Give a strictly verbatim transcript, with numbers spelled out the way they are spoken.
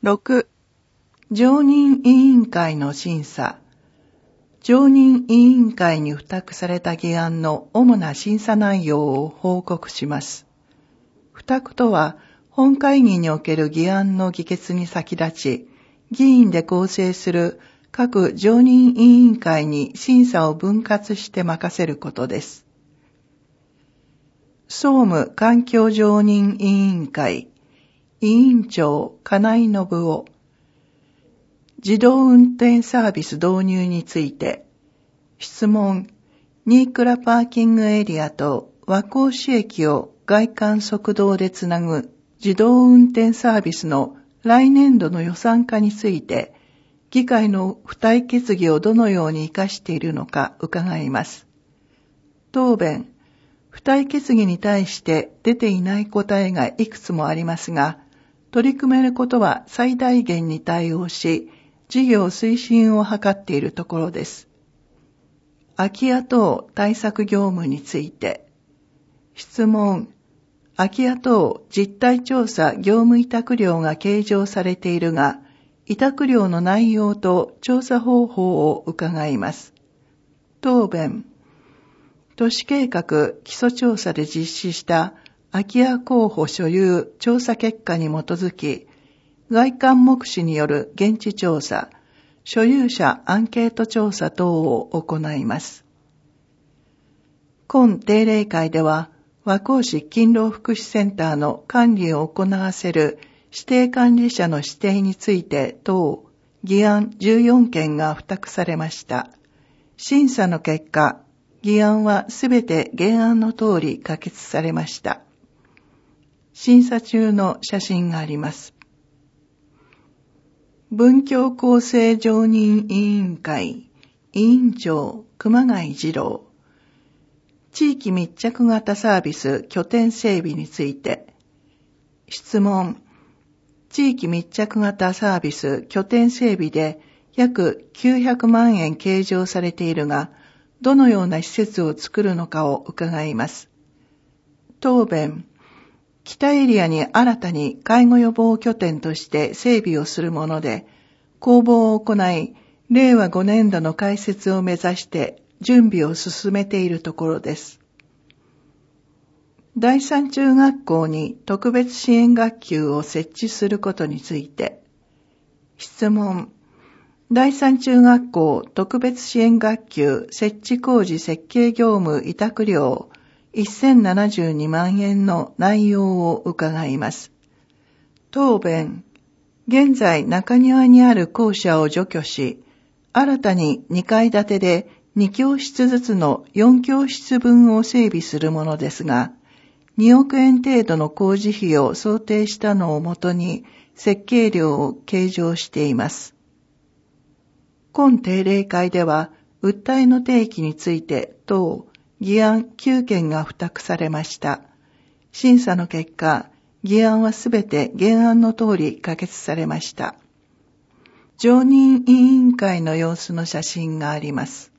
ろく、常任委員会の審査。常任委員会に付託された議案の主な審査内容を報告します。付託とは、本会議における議案の議決に先立ち、議員で構成する各常任委員会に審査を分割して任せることです。総務環境常任委員会、委員長金井信夫。自動運転サービス導入について、質問、新倉パーキングエリアと和光市駅を外環速道でつなぐ自動運転サービスの来年度の予算化について、議会の付帯決議をどのように生かしているのか伺います。答弁、付帯決議に対して出ていない答えがいくつもありますが、取り組めることは最大限に対応し、事業推進を図っているところです。空き家等対策業務について、質問、空き家等実態調査業務委託料が計上されているが、委託料の内容と調査方法を伺います。答弁、都市計画基礎調査で実施した空き家候補所有調査結果に基づき、外環目視による現地調査、所有者アンケート調査等を行います。今定例会では、和光市勤労福祉センターの管理を行わせる指定管理者の指定について等、議案じゅうよんけんが付託されました。審査の結果、議案はすべて原案の通り可決されました。審査中の写真があります。文教構成常任委員会、委員長熊谷二郎。地域密着型サービス拠点整備について、質問、地域密着型サービス拠点整備で約きゅうひゃくまんえん計上されているが、どのような施設を作るのかを伺います。答弁、北エリアに新たに介護予防拠点として整備をするもので、公募を行い、れいわごねんどの開設を目指して準備を進めているところです。第三中学校に特別支援学級を設置することについて、質問、第三中学校特別支援学級設置工事設計業務委託料せんななじゅうにまんえんの内容を伺います。答弁、現在中庭にある校舎を除去し、新たににかい建てでにきょうしつずつのよんきょうしつぶんを整備するものですが、におくえん程度の工事費を想定したのをもとに設計料を計上しています。今定例会では、訴えの提起について等、議案きゅうけんが付託されました。審査の結果、議案はすべて原案の通り可決されました。常任委員会の様子の写真があります。